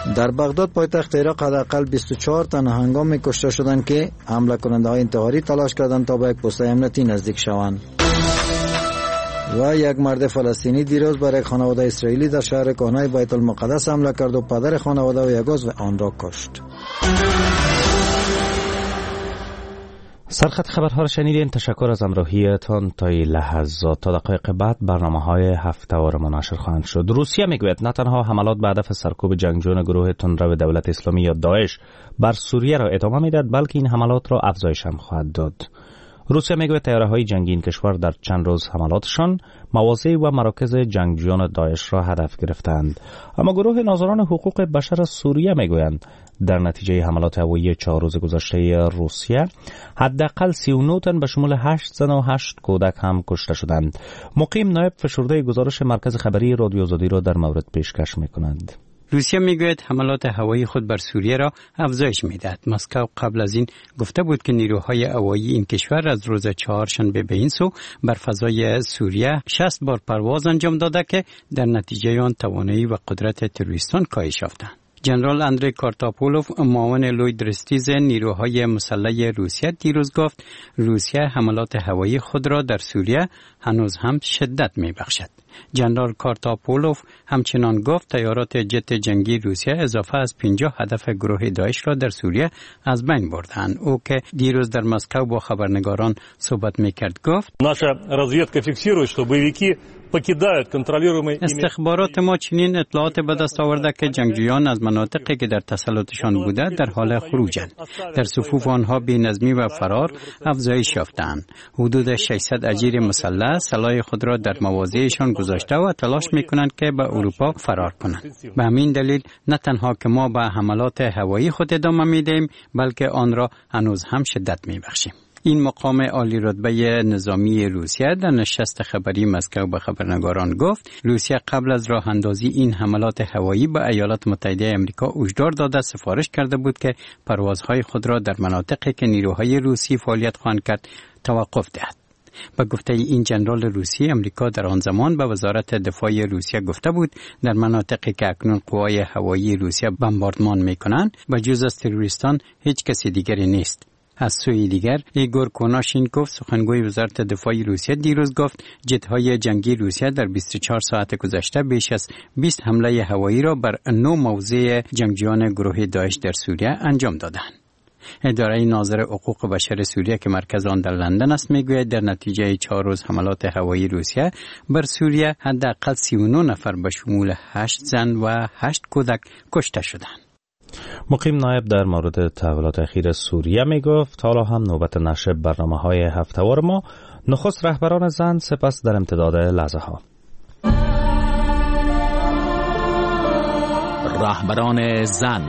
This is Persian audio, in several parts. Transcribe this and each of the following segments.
در بغداد پایتخت عراق حداقل 24 تن هنگام کشته شدند که حمله کننده های انتحاری تلاش کردند تا به یک پست امنیتی نزدیک شوند. و یک مرد فلسطینی دیروز بر یک خانواده اسرائیلی در شهر کهنه بیت المقدس حمله کرد و پدر خانواده و یک عضو آن را کشت. سرخط خبرها را شنیدین. تشکر از همراهیتان. تا این لحظات تا دقایق بعد برنامه‌های هفته‌وار ما نشر خواهند شد. روسیه میگوید نه تنها حملات به هدف سرکوب جنگجویان گروه تندرو دولت اسلامی یا داعش بر سوریه را ادامه میدهد، بلکه این حملات را افزایش هم خواهد داد. روسیه میگوید طیاره‌های جنگی این کشور در چند روز حملاتشان مواضع و مراکز جنگجویان داعش را هدف گرفتند. اما گروه ناظران حقوق بشر سوریه میگویند در نتیجه حملات هوایی 4 روز گذشته روسیه حداقل 39 تن به شمول 8 زن و 8 کودک هم کشته شدند. مقیم نایب فشرده گزارش مرکز خبری رادیو آزادی را در مورد پیشکش میکنند. روسیه میگوید حملات هوایی خود بر سوریه را افزایش میدهد. مسکو قبل از این گفته بود که نیروهای هوایی این کشور از روز چهارشنبه به این سو بر فضای سوریه 60 بار پرواز انجام داده که در نتیجه آن توانایی و قدرت تروریستان کاهش یافتند. جنرال اندری کارتاپولوف معاون لوید رستیز نیروهای مسلح روسیه دیروز گفت روسیه حملات هوایی خود را در سوریه هنوز هم شدت می‌بخشد. جنرال کارتاپولوف همچنان گفت طیارات جت جنگی روسیه اضافه از 50 هدف گروه داعش را در سوریه از بین بردند. او که دیروز در مسکو با خبرنگاران صحبت می‌کرد گفت наша разведка фиксирует, что боевики покидают контролируемые استخبارات ما چنین اطلاعات به دست آورده که جنگجویان از مناطقی که در تسلطشان بوده در حال خروجند. در صفوف آنها بی‌نظمی و فرار افزایش یافتند. حدود 600 اجیر مسلح سلاح خود را در مواضعشان گذاشته و تلاش می‌کنند که به اروپا فرار کنند. به همین دلیل نه تنها که ما به حملات هوایی خود ادامه می‌دهیم بلکه آن را هنوز هم شدت می‌بخشیم. این مقام عالی رتبه نظامی روسیه در نشست خبری مسکو به خبرنگاران گفت روسیه قبل از راه اندازی این حملات هوایی به ایالات متحده آمریکا هشدار داده سفارش کرده بود که پروازهای خود را در مناطقی که نیروهای روسی فعالیت خواهند کرد توقف دهد. با گفته این جنرال روسی، امریکا در آن زمان به وزارت دفاع روسیه گفته بود در مناطقی که اکنون قوای هوایی روسیه بمباردمان می‌کنند به جز از تروریستان هیچ کسی دیگری نیست. از سوی دیگر ایگور کناشینکوف سخنگوی وزارت دفاع روسیه دیروز گفت جت‌های جنگی روسیه در 24 ساعت گذشته بیش از 20 حمله هوایی را بر 9 موضع جنگجویان گروه داعش در سوریه انجام دادند. اداره ناظر حقوق بشر سوریه که مرکز آن در لندن است میگوید در نتیجه 4 روز حملات هوایی روسیه بر سوریه حداقل 39 نفر به شمول 8 زن و 8 کودک کشته شدند. مقیم نایب در مورد تحولات اخیر سوریه می گفت حالا هم نوبت نشر برنامه‌های هفته‌وار ما. نخست رهبران زن، سپس در امتداد لحظه ها رهبران زن.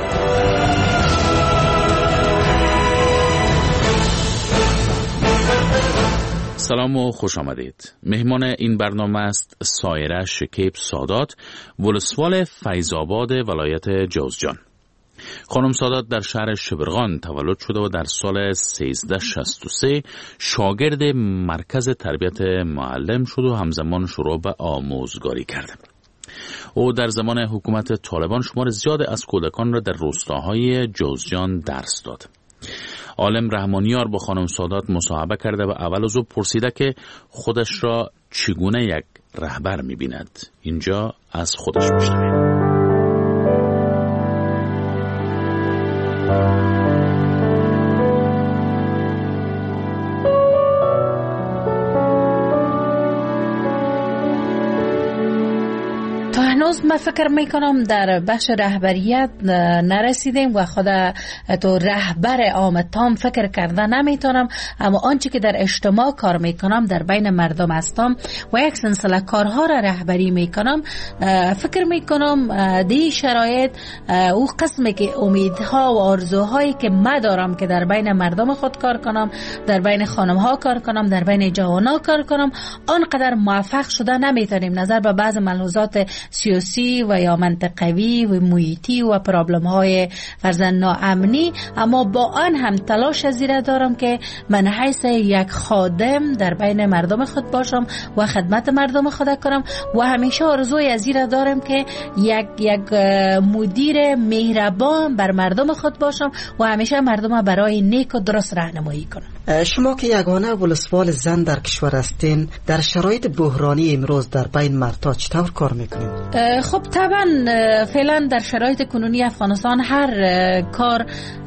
سلام و خوش آمدید. مهمان این برنامه است سایره شکیب سادات، ولسوال فیض‌آباد ولایت جوزجان. خانم سادات در شهر شبرغان تولد شده و در سال 1363 شاگرد مرکز تربیت معلم شد و همزمان شروع به آموزگاری کرد. او در زمان حکومت طالبان شمار زیاد از کودکان را در روستاهای جوزجان درس داد. عالم رحمانیار با خانم سادات مصاحبه کرده و اول از او پرسیده که خودش را چگونه یک رهبر می‌بیند. اینجا از خودش می‌شنویم. هنوز من فکر میکنم در بخش رهبریت نرسیدیم و خود تو رهبر عام تام فکر کرده نمیتونم، اما آنچه که در اجتماع کار میکنم در بین مردم هستم و یک سلسله کارها را رهبری میکنم، فکر میکنم دی شرایط او قسمی که امیدها و آرزوهایی که من دارم که در بین مردم خود کار کنم، در بین خانمها کار کنم، در بین جوانها کار کنم، آنقدر موفق شده نمیتونیم نظر به بعض ملحوظات سیاسی سیاسی و یا منطقوی و محیطی و پرابلم های فرزن ناامنی، اما با آن هم تلاش زیرا دارم که من حیث یک خادم در بین مردم خود باشم و خدمت مردم خود کنم و همیشه آرزوی زیرا دارم که یک مدیر مهربان بر مردم خود باشم و همیشه مردم برای نیک و درست راهنمایی کنم. شما که یگانه ولسوال زن در کشور هستین، در شرایط بحرانی امروز در بین مردها چطور کار میکنید؟ خب طبعا فعلا در شرایط کنونی افغانستان هر کار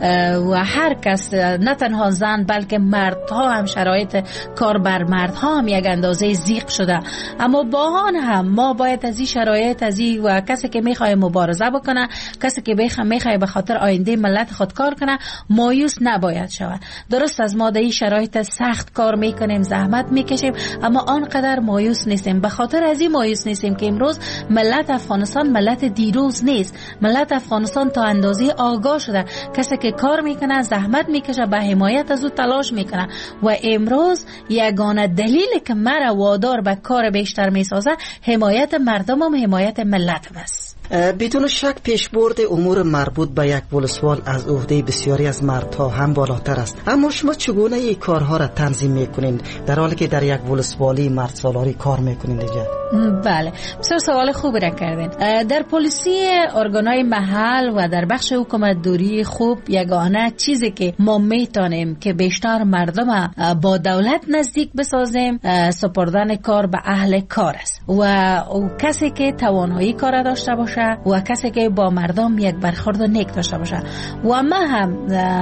و هر کس، نه تنها زن بلکه مردها هم شرایط کار بر مردها هم یک اندازه ضیق شده، اما با آن هم ما باید از این شرایط و کسی که میخواد مبارزه بکنه، کسی که میخواد به خاطر آینده ملت خود کار کنه، مایوس نباید شود. درست از ما در این شرایط سخت کار میکنیم، زحمت میکشیم، اما آنقدر مایوس نیستیم. به خاطر از این مایوس نیستیم که امروز ملت افغانستان ملت دیروز نیست. ملت افغانستان تا اندازه آگاه شده، کسی که کار میکنه، زحمت میکشه، به حمایت از او تلاش میکنه و امروز یگانه دلیلی که مرا وادار به کار بیشتر میسازه حمایت مردم و حمایت ملت است. بدون شک پیشبرد امور مربوط به یک ولسوال از عهده بسیاری از مردها هم بالاتر است، اما شما چگونه این کارها را تنظیم میکنین در حالی که در یک ولسوالی مرد سالاری کار میکنین دیگه؟ بله، بسیار سوال خوبی را کردین. در پلیسی ارگانهای محل و در بخش حکومت دوری خوب یگانه چیزی که ما میتونیم که بیشتر مردم با دولت نزدیک بسازیم سپردن کار به اهل کار است و کسی که توانایی کار داشته باشه و کسی که با مردم یک برخورد نیک داشته باشه و من هم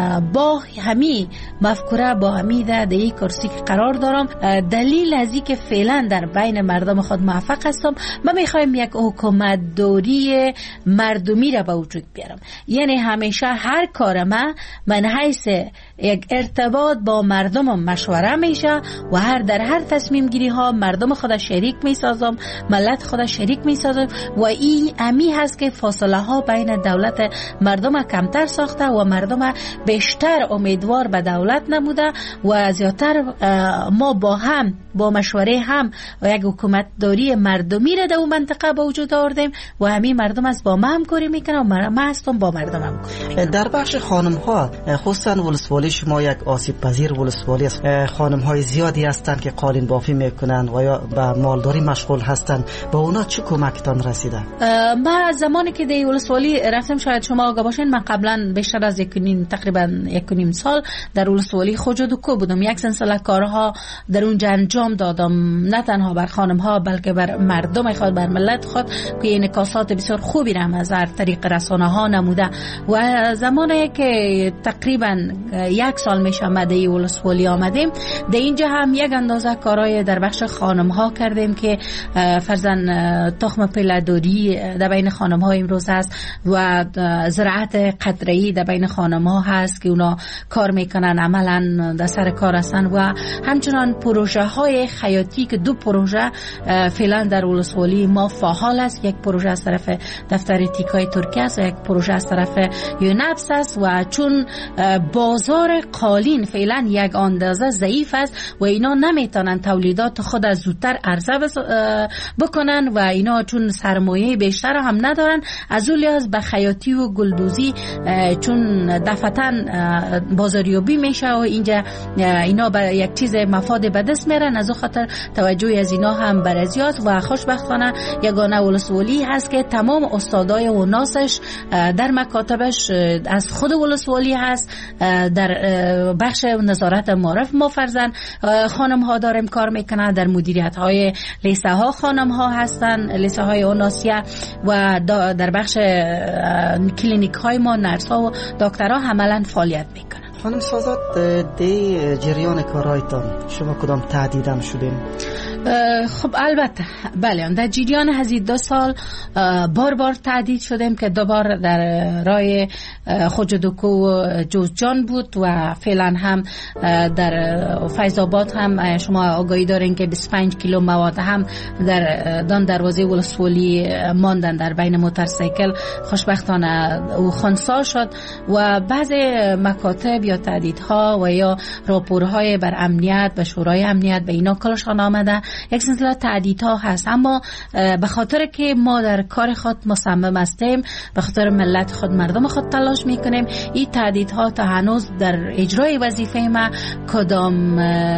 با همین مفکوره با همین در این کرسی که قرار دارم، دلیل از این که فعلا در بین مردم خود موفق هستم، من میخوایم یک حکومت دوری مردمی را به وجود بیارم. یعنی همیشه هر کار من حیث یک ارتباط با مردم مشوره میشه و در هر تصمیم گیری ها مردم خود شریک میسازم، ملت خود شریک میسازم و این امی هست که فاصله ها بین دولت مردم کمتر ساخته و مردم بیشتر امیدوار به دولت نموده و زیادتر ما با مشوره هم و یک حکومت داری مردمی را در اون منطقه به وجود آوردیم و همین مردم از با ما همکاری میکنن و من هستم با مردم همکاری میکنم. در بخش خانم ها خصوصا ولسوالی شما یک آسیب پذیر ولسوالی است، خانم های زیادی هستند که قالین بافی میکنن و یا به مالداری مشغول هستند، با اونا چه کمکتان رسیده؟ ما زمانی که در ولسوالی رفتم، شاید شما آگاه باشین، من قبلا بیشتر از تقریبا 1.5 سال در ولسوالی خوجادوکو بودم. یک سلسله کارها در اونجا انجام دادم، نه تنها بر خانم ها بلکه بر مردم خود، بر ملت خود که انعکاسات بسیار خوبی را از هر طریق رسانه ها نموده و زمانی که تقریبا 1 سال میشه ما در ولسوالی آمدیم، در اینجا هم یک اندازه کارهای در بخش خانم ها کردیم که فرزن تخم پله‌داری در بین خانم ها امروز هست و زراعت قطره‌ای در بین خانم ها هست که اونا کار میکنن، عملا در سر کار هستن و همچنان پروژه های خیاطی که 2 پروژه فعلا در ولسوالی ما فعال است. یک پروژه از طرف دفتر تیکای ترکیه است و یک پروژه از طرف یونپس است و چون بازار قالین فعلا یک اندازه ضعیف است و اینا نمیتونن تولیدات خود از زودتر عرضه بکنن و اینا چون سرمایه بیشتر هم ندارن، از اون لحاظ به خیاطی و گلدوزی چون دفعتاً بازاریابی میشه و اینجا اینا به یک چیز مفاد به دست میرن، از اون خاطر توجه از اینا هم برزیاد و خوشبختانه یگانه ولسوالی هست که تمام استادای و ناسش در مکاتبش از خود ولسوالی هست. در بخش نظارت معرف ما فرزن خانم ها داریم کار میکنن، در مدیریت های لیسه ها خانم ها هستن، لیسه های اوناسیا و در بخش کلینیک های ما نرس ها و دکترها عملا فعالیت میکنن. خانم سازات دی جریان کارایتان شما کدام تهدیدم شدین؟ خب البته بله، در جریان هزید 2 سال بار تهدید شدیم که 2 بار در راه خوجادوکو و جوزجان بود و فعلا هم در فیض‌آباد هم شما آگاهی دارین که 25 کیلو مواد هم در دان دروازه ولسوالی ماندن در بین موتورسیکل. خوشبختانه او خنثی شد و بعض مکاتب یا تهدیدها و یا راپورهای بر امنیت و شورای امنیت به اینا کلشان آمده یک سلسله تهدیدها هست، اما به خاطر که ما در کار خود مصمم هستیم، به خاطر ملت خود، مردم خود تلاش میکنیم، این تهدیدها تا هنوز در اجرای وظیفه ما کدام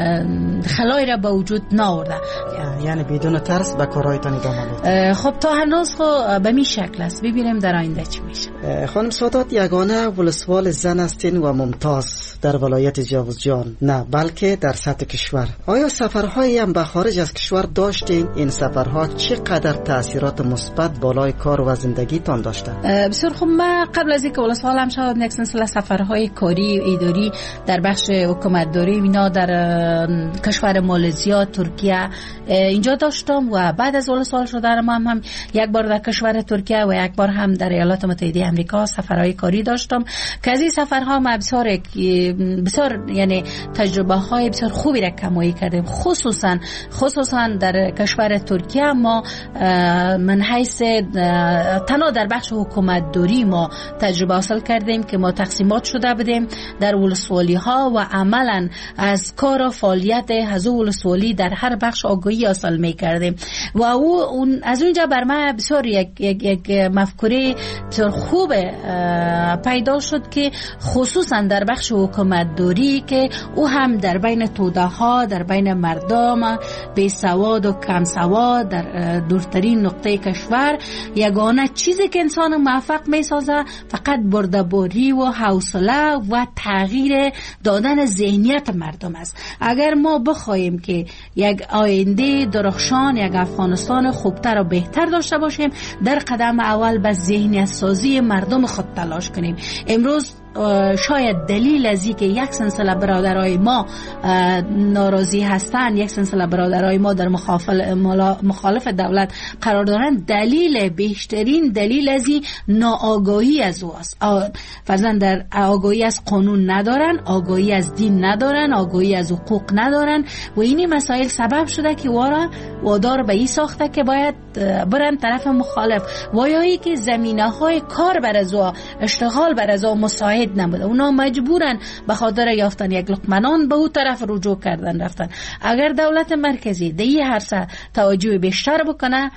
خلایی را به وجود نآورده. یعنی بدون ترس به کارهایتان ادامه میدید؟ خب تا هنوز خب به می شکل است، ببینیم در آینده چی میشه. خانم سادات یگانه ولسوال زن هستین و ممتاز در ولایت جوزجان، نه بلکه در سطح کشور. آیا سفرهایی هم به خارج از کشور داشتین؟ این سفرها چقدر تاثیرات مثبت بالای کار و زندگیتان داشته؟ بسیار خوب. من قبل از اینکه ولسوالم شد یک سلسله سفرهای کاری اداری در بخش حکومتداری اینا در کشور مالزیا، ترکیه اینجا داشتم و بعد از ولسوال شدنم هم یک بار در کشور ترکیه و یک بار هم در ایالات متحده آمریکا سفرهای کاری داشتم که از این سفرها ما بسیار یعنی تجربه های بسیار خوبی را کمایی کردیم. خصوصا در کشور ترکیه ما من حیث تنها در بخش حکومتداری ما تجربه حاصل کردیم که ما تقسیمات شده بودیم در ولسوالی ها و عملا از کار و فعالیت از ولسوالی در هر بخش آگاهی حاصل می کردیم و از اونجا بر من بسیار یک مفکوره بسیار خوب پیدا شد که خصوصا در بخش حکومتداری که او هم در بین توده ها، در بین مردم بی سواد و کم سواد در دورترین نقطه کشور یگانه چیزی که انسان موفق می سازه فقط بردباری و حوصله و تغییر دادن ذهنیت مردم است. اگر ما بخوایم که یک آینده درخشان، یک افغانستان خوبتر و بهتر داشته باشیم، در قدم اول به ذهنیت سازی مردم خود تلاش کنیم. امروز شاید دلیل از این که یک سلسله برادرای ما ناراضی هستند، یک سلسله برادرای ما در مخالف دولت قرار دارند، بیشترین دلیل از این ناآگاهی از او است. فرضاً در آگاهی از قانون ندارن، آگاهی از دین ندارن، آگاهی از حقوق ندارن و این مسائل سبب شده که وادار به این ساخته که باید برن طرف مخالف و یا ای که زمینه های کار بر از او، اشتغال بر از او مساعد نبوده. اونا مجبورن به خاطر یافتن یک لقمه نان به اون طرف رجوع کردن رفتن. اگر دولت مرکزی در این حرصه توجه بیشتر بکنه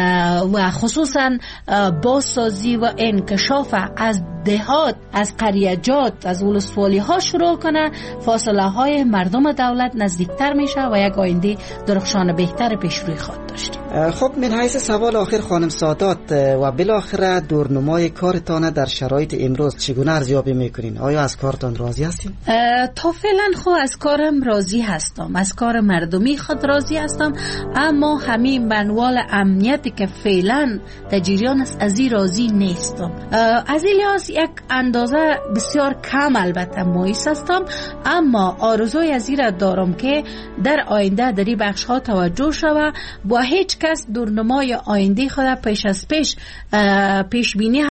و خصوصا بازسازی و انکشاف از دهات، از قریجات، از ولسوالی ها شروع کنه، فاصله های مردم دولت نزدیکتر میشه و یک آینده درخشان بهتر پیش روی خود داشتیم. خب من حیث سوال آخر خانم سادات و بالاخره دورنمای کارتان در شرایط امروز چگونه ارزیابی میکنین؟ آیا از کارتان راضی هستین؟ تا فعلا خود از کارم راضی هستم، از کار مردمی خود راضی هستم، اما همین منوال امنیتی که فعلا در جریان است از این راضی نیستم. از این لحاظ یک اندازه بسیار کم البته مایوس هستم، اما آرزوی از این را دارم که در آینده در این بخش ها توجه شود و هیچ کس دورنمای آینده خود پیش بینی